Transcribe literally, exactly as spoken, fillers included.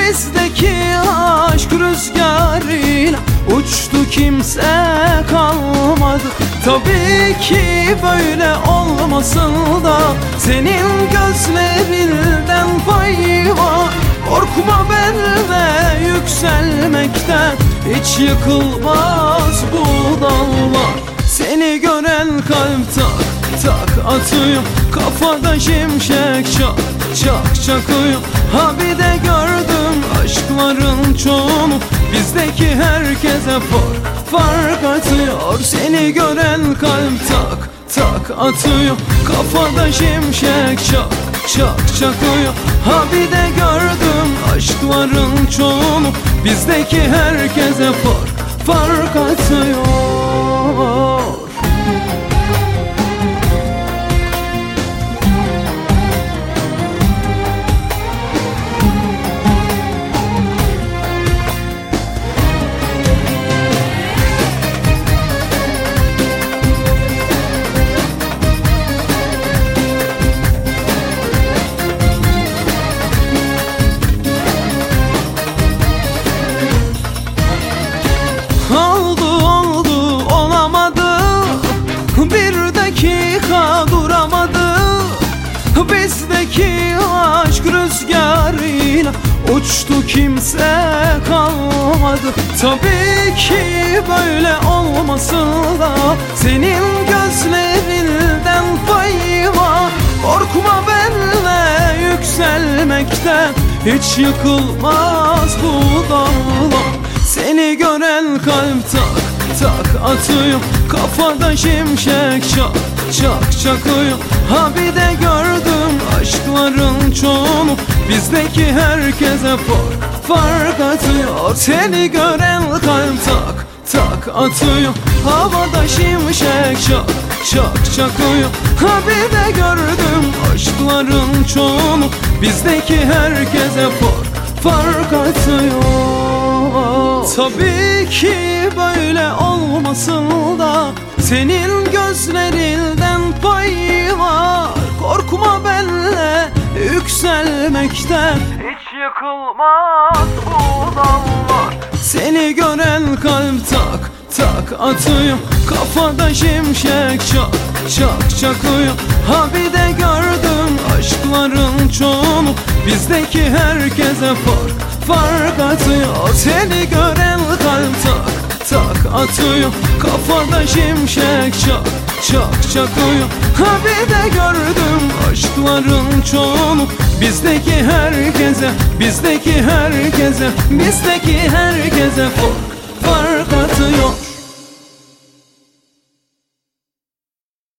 Bizdeki aşk rüzgarıyla uçtu, kimse kalmadı. Tabii ki böyle olmasın da senin gözlerinden pay var. Korkma benimle yükselmekten, hiç yıkılmaz bu dağlar. Seni gören kalp tak tak atıyor, kafada şimşek çak çak çakıyor. Ha bir de gördüm aşkların çoğunu, bizdeki herkese fark fark atıyor. Seni gören kalp tak tak atıyor, kafada şimşek çak çak çakıyor. Ha bir de gördüm aşkların çoğunu, bizdeki herkese fark fark atıyor. Bizdeki aşk rüzgarıyla uçtu, kimse kalmadı. Tabii ki böyle olmasın da senin gözlerinden pay var. Korkma benimle yükselmekten, hiç yıkılmaz bu dağlar. Seni gören kalp tak tak atıyor, kafada şimşek çak çak çakıyor. Ha bir de gördüm aşkların çoğunu, bizdeki herkese fark fark atıyor. Seni gören kalp tak tak atıyor, havada şimşek çak çak çakıyor. Ha bir de gördüm aşkların çoğunu, bizdeki herkese fark fark atıyor. Tabii ki böyle olmasın da senin gözlerinden pay var. Korkma benimle yükselmekten, hiç yıkılmaz bu dağlar. Seni gören kalp tak tak atıyor, kafada şimşek çak çak çakıyor. Ha bir de gördüm aşkların çoğunu, bizdeki herkese fark fark atıyor. Seni gören kalp tak tak atıyor, kafada şimşek çak çak çakıyor. Ha bir de gördüm aşkların çoğunu, bizdeki herkese, bizdeki herkese, bizdeki herkese fark fark atıyor.